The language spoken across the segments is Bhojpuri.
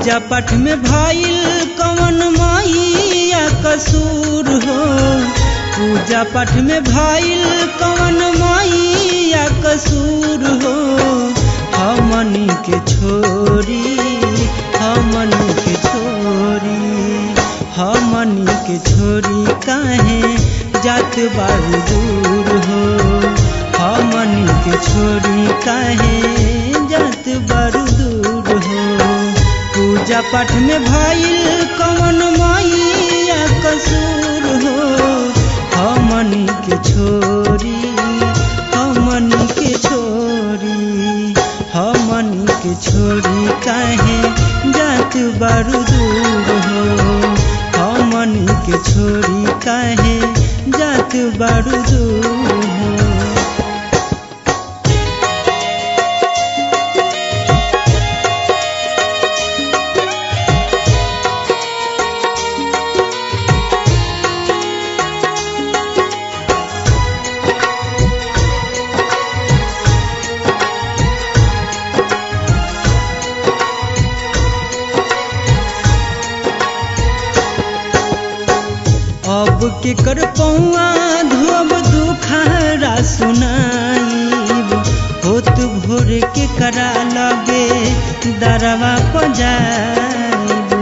पूजा पाठ में भइल कवन मैया कसूर हो। पूजा पाठ में भइल कवन मैया कसूर हो। हमनी के छोरी हमनी के छोरी हमनी के छोरी काहे जात बारू दूर हो। हमनी के छोरी काहे जात बारू दूर हो। पूजा पाठ में भइल कवन मैया कसूर हो। हमनी के छोरी हमनी के छोरी हमनी के छोरी काहे जात बारू दूर हो। हमनी के छोरी काहे जात बारू दूर हो। अब के कर पौआ धोब दुखारा सुनाईब। होत भोर के करा लगे दरवा पजाईब।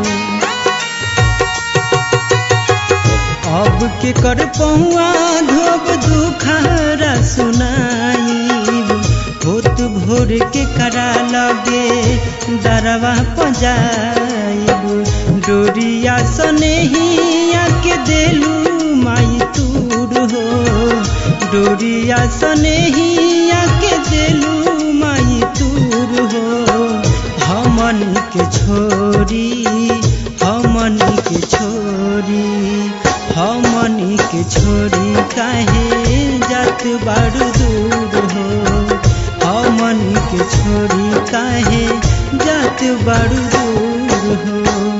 अब के कर पौआ धोब दुखारा सुनाईब। होत भोर के करा लगे दरवा पजाईब। डोरिया सनेहिया के देलू माई तूर हो। डोरिया सनेहिया के देलू माई तूर हो। हमनी के छोरी हमनी के छोरी हमनी के छोरी काहे जात बारू दूर हो। हमनी के छोरी काहे जात बारू दूर हो।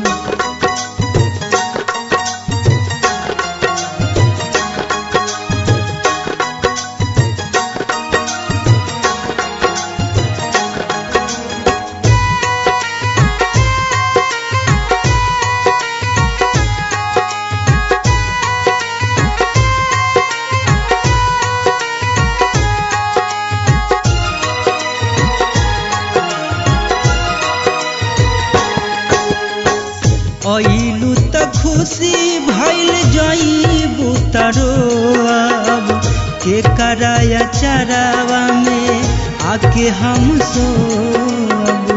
अइलू त खुशी भइल जइबू तरोब। के कराया चरावा में आके हम सोब।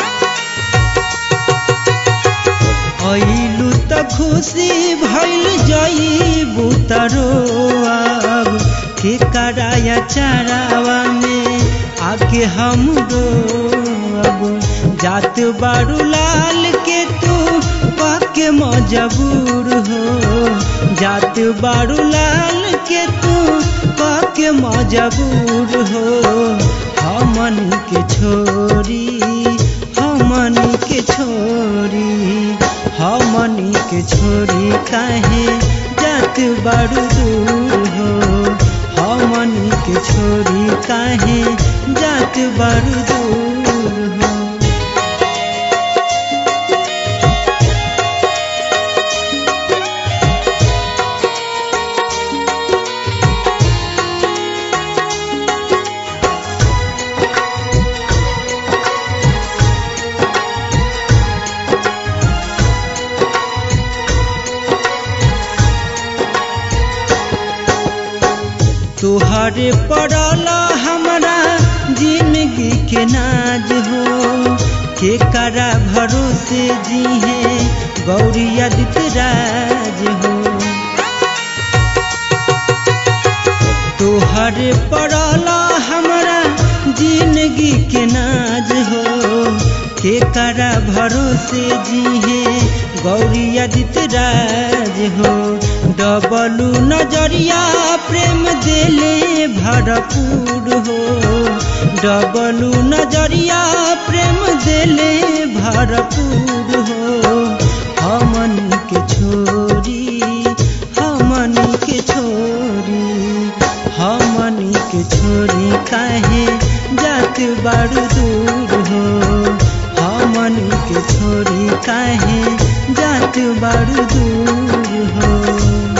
अइलू त खुशी भइल जइबू तरोब। के कराया चरावा में आके हम रोब। जात बारू लाल के तू पाके मजबूर हो। जात बारू लाल के तू पाके मजबूर हो। हमनी के छोरी हमनी के छोरी हमनी के छोरी काहे जात बारू दूर हो। हमनी के छोरी काहे जात बारू दूर हो। तुहरे पड़ल हमरा जिंदगी के नाज हो। के करा भरोसे जीहे गौरी आदित्य राज हो। तुहरे पड़ल हमरा जिंदगी के नाज हो। के करा भरोसे जीहे गौरी आदित्य राज हो। डबलू नजरिया प्रेम देले भरपूर हो। डबलू नजरिया प्रेम देले भरपूर हो। हमनी के छोरी हमनी के छोरी हमनी के छोरी काहे जात बारू दूर हो। हम हमनी के छोड़ी काहे जात बारू दूर हो।